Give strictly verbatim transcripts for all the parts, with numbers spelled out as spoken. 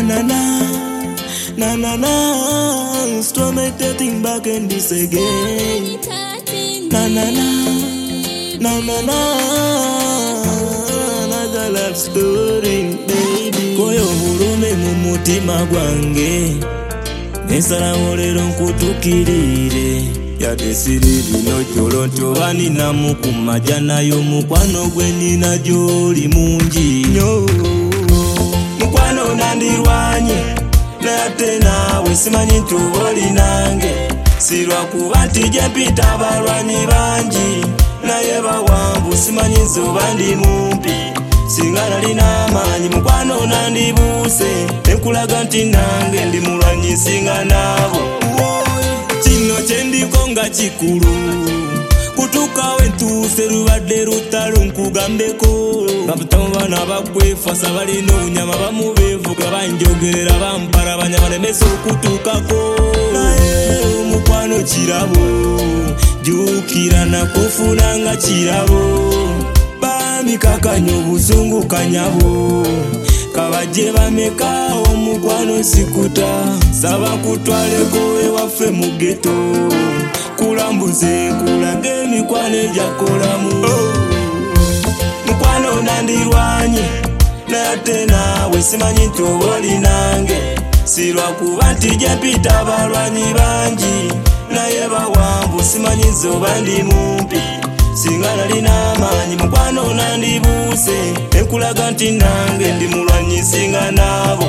na na na na na. Stop make the thing back and this again. Na na na na na na. Another love story, baby. Koyo hurume mumutima gwange. Nesala olero nkutukirire. Yadesiri bino kyolo ntobani namukumaja nayo mukwano gwe nina gy'oli mungi nnyo. Mukwano nandirwanye nate naawe simanyi nti oba oli nange. Sirwakuba nti gye mpita abalwanyi bangi naye bawanvu simanyi nze oba ndi mumpi. Singa nalina amaanyi mukwano nandibuuse nekulaga nti nange ndi mulwanyi singa naabo. Kino kyendiko nga kikulu kutuukawo ntuuse lubadde lutalo nkugambeko. Kapitamu baana bakwefasa balina obunyama bamubeevuga banjogerera bampala banyama nemesa okutuukako. Naye omukwano kirabo jjukira nakufuna nga kirabo. Bamikakanya obusungu kanyabo kabajje bameka omukwano sikuta. Saba kutwaleko ewaffe mu ghetto kulambuze kulage emikwano egyakolamu. Mukwano nandirwanye nate naawe simanyi nti oba oli nange. Sirwakuba nti gye mpita abalwanyi bangi naye bawanvu simanyi nze oba ndi mumpi. Singa nalina amaanyi mukwano nandibuuse nekulaga nti nange ndi mulwanyi singa naabo.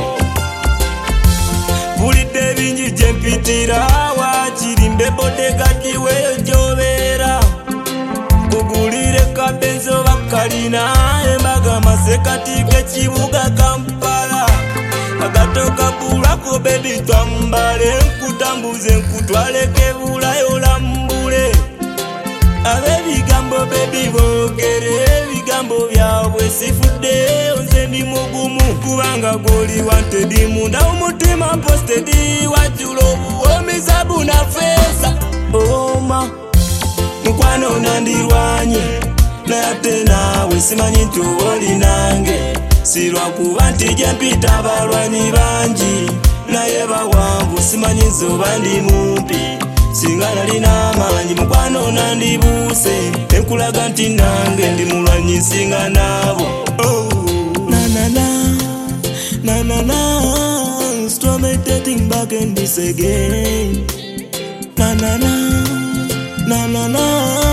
Bulidde bingi gye mpitira wakirimbe bodega giweyo gy'obeera. Kugulire kabenzi oba kalina embaga masekati g'ekibuga Kampala. Agato kabulako bebi twambale nkutambuze nkutwaleko ebulayo lambule. Abebigambo bebi boogere ebigambo byabwe sifudde nze ndi mugumu kubanga goli wanted munda omutima posted wajjula obuwomiza bunafeesa oma. Mukwano nandirwanye nate naawe simanyi nti oba oli nange. Sirwakuba nti gye mpita abalwanyi bangi naye bawanvu simanyi nze oba ndi mumpi. Singa nalina amaanyi mukwano nandibuuse nekulaga nti nange ndi mulwanyi singa naabo. Na na na na na na. Stop make the thing back and this again. Na na na na na na.